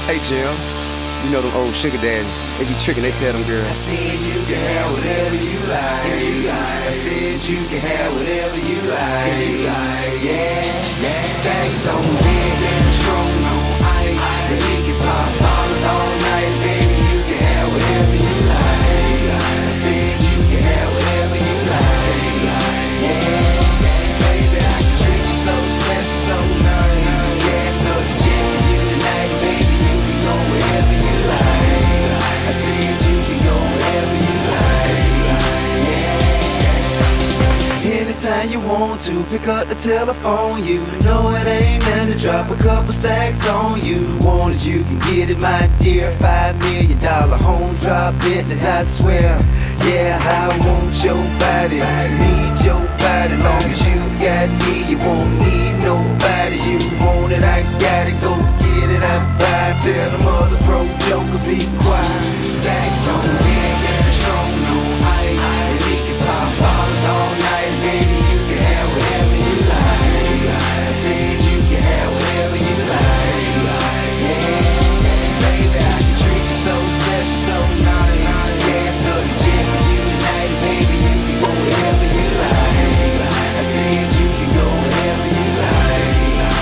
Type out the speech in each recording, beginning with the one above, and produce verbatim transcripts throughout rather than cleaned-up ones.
Hey Jim, you know them old sugar daddy, they be tricking, they tell them girls, I said you can have whatever you like. I said you can have whatever you like. Yeah, yeah. Stacks on big and Patron on ice. The he can pop bottles all night, baby. You can have whatever you like. I said you can have whatever you like. Yeah, baby, I can treat you so special, so nice. Yeah, so the jet for you tonight, baby. You can go wherever you like. I said you can go wherever you like. Yeah. Anytime you want to, pick up the telephone. You know it ain't nothing to drop a couple stacks on you. Want it, you can get it, my dear. Five million dollar home drop business, I swear. Yeah, I want your body, need your body. Long as you got me, you won't need nobody. You want it, I got it, go get it, I buy. Tell the mother broke joker be quiet. Stacks on big and Patron on ice. And he can pop bottles all night, baby. You can have whatever you like. I said you can have whatever you like. Yeah, baby, I can treat you so special, so nice. Yeah, so the jet for you tonight, baby. You can go wherever you like. I said you can go wherever you like.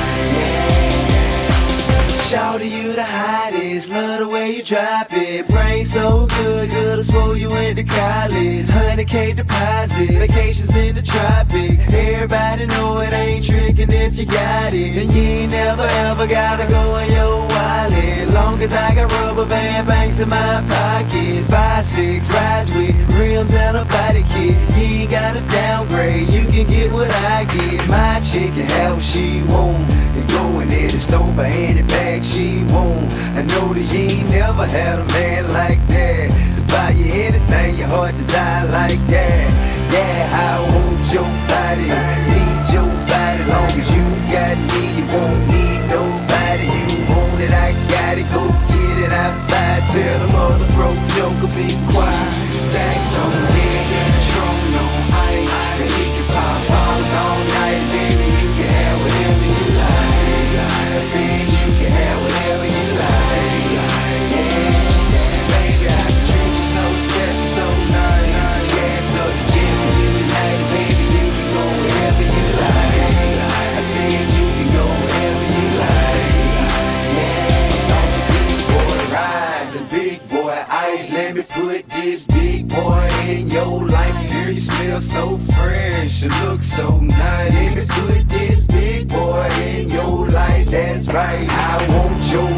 Yeah. Shout to you the hottest, love the way you drop it. Brain so good, could've swore you went to college. one hundred K deposits, vacations in the tropics. Everybody know it ain't tricking if you got it. And you ain't never ever gotta go in your wallet. Long as I got rubber band banks in my pockets. Five, six, rides with rims and a body kit. You ain't gotta downgrade, you can get what I get. My chick can have what she want, and go in there to store by any bag she want. I know that you ain't never had a man like that to buy you anything your heart desire like that. Yeah, I want your body, need your body. Long as you got me, you won't need nobody. You want it, I got it, go get it, I buy it. Tell the mother broke joker be quiet. Stacks on big and Patron on ice. And he can pop bottles all night, baby. You can have whatever you like. I said you can have whatever you like. Yeah, baby, I can treat you so special, so nice. Yeah, so the jet for you tonight, baby. You can go wherever you like. I said you can go wherever you like. Yeah, I'm talking big boy rides and big boy ice. Let me put this big boy in your life. Girl, you smell so fresh, you look so nice. Let me put this big boy in your life. That's right, I want your